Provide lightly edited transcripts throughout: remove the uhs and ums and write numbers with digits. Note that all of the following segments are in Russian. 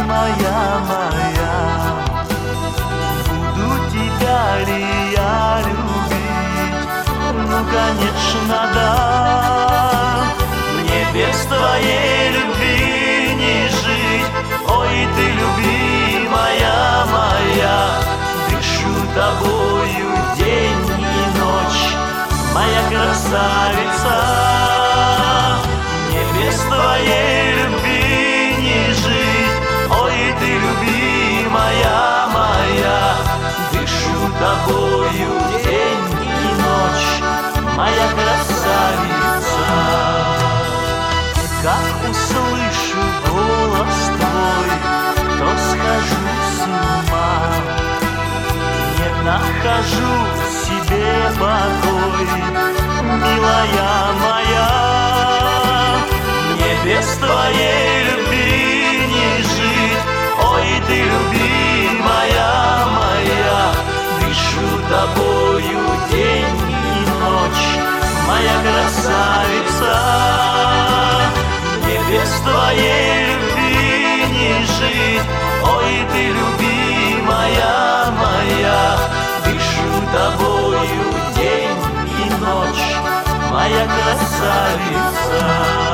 любимая моя, буду тебя ли я любить? Ну, конечно, да. Мне без твоей любви не жить. Ой, ты любимая моя, дышу тобою день и ночь, моя красавица. Мне без твоей любви не жить. Ой, ты любимая моя, дышу тобою день и ночь, моя красавица. Как услышу голос твой, то схожу с ума, не нахожу себе покой, милая моя. Мне без твоей любви не жить. Ой, ты любимая моя, дышу тобою день и ночь, моя красавица. Мне без твоей любви не жить. Ой, ты любимая моя, дышу тобою день и ночь, моя красавица.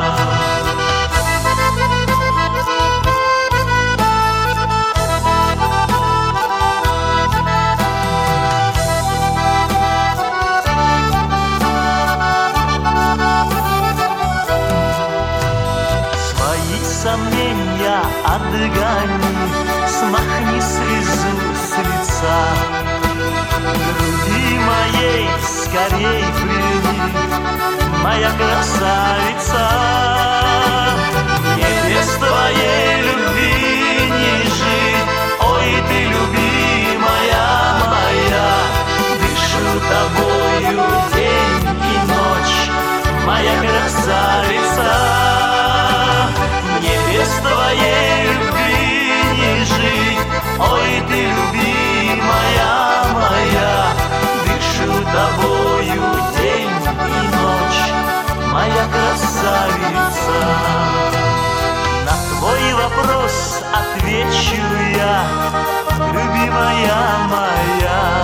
Сомнения отгони, смахни слезу с лица. Груди моей скорей прими, моя красавица. Мне без твоей любви не жить. Ой, ты любимая моя, дышу тобою день и ночь, моя красавица. Мне без твоей любви не жить. Ой, ты любимая моя, дышу тобою день и ночь, моя красавица. На твой вопрос отвечу я, любимая моя,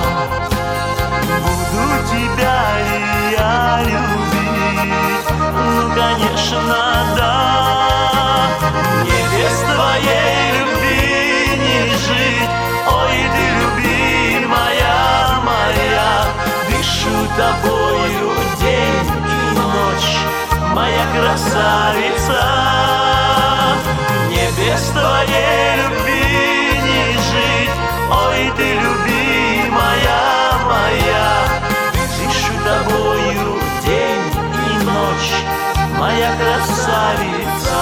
буду тебя ли я любить? Ну, конечно, да. Мне без твоей любви не жить. Ой, ты любимая моя, дышу тобою день и ночь, моя красавица. Мне без твоей любви не жить. Ой, ты любимая моя, дышу тобою день и ночь, моя красавица.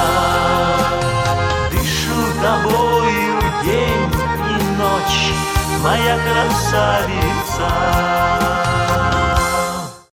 Дышу тобою день и ночь, моя красавица.